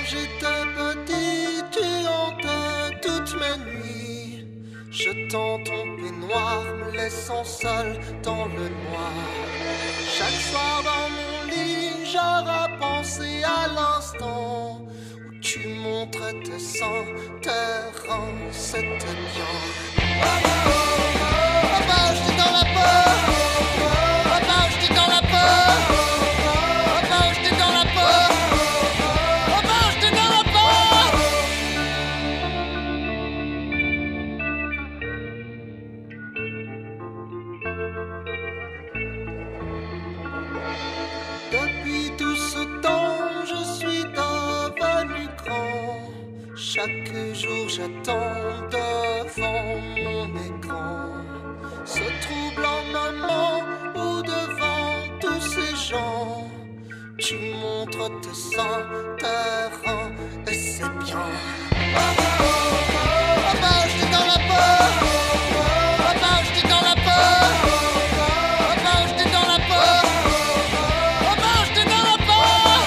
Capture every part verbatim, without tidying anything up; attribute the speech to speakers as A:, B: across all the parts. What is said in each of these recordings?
A: j'étais petit, tu hantais toutes mes nuits, jetant ton peignoir, me laissant seul dans le noir. Chaque soir dans mon lit, j'aurais pensé à l'instant où tu montrais tes seins, tes reins, c'était bien. Oh, oh, oh, oh, oh, j'étais dans la peur. Oh, oh, j'étais dans la peur. Oh, oh, j'étais dans la peur. Oh, oh, j'étais dans la peur. Depuis tout ce temps, je suis devenu grand. Chaque jour, j'attends devant mon écran ce troublant moment où devant tous ces gens, tu montres tes seins, tes reins, et c'est bien. Oh, oh, oh, oh, oh, bah, j'étais dans la peur. Oh, bah, j'étais dans la peur. Oh, bah, j'étais dans la peur. Oh, bah, j'étais dans la peur.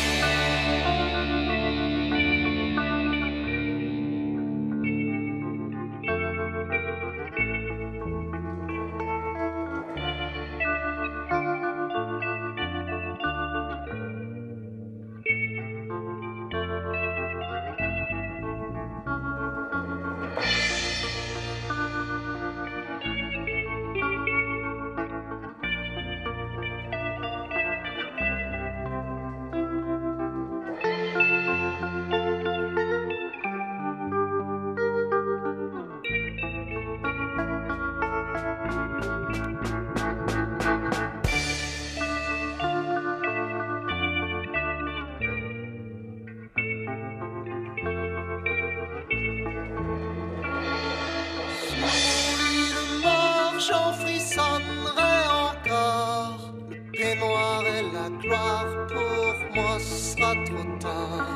A: J'en frissonnerai encore. Le peignoir et la gloire, pour moi ce sera trop tard.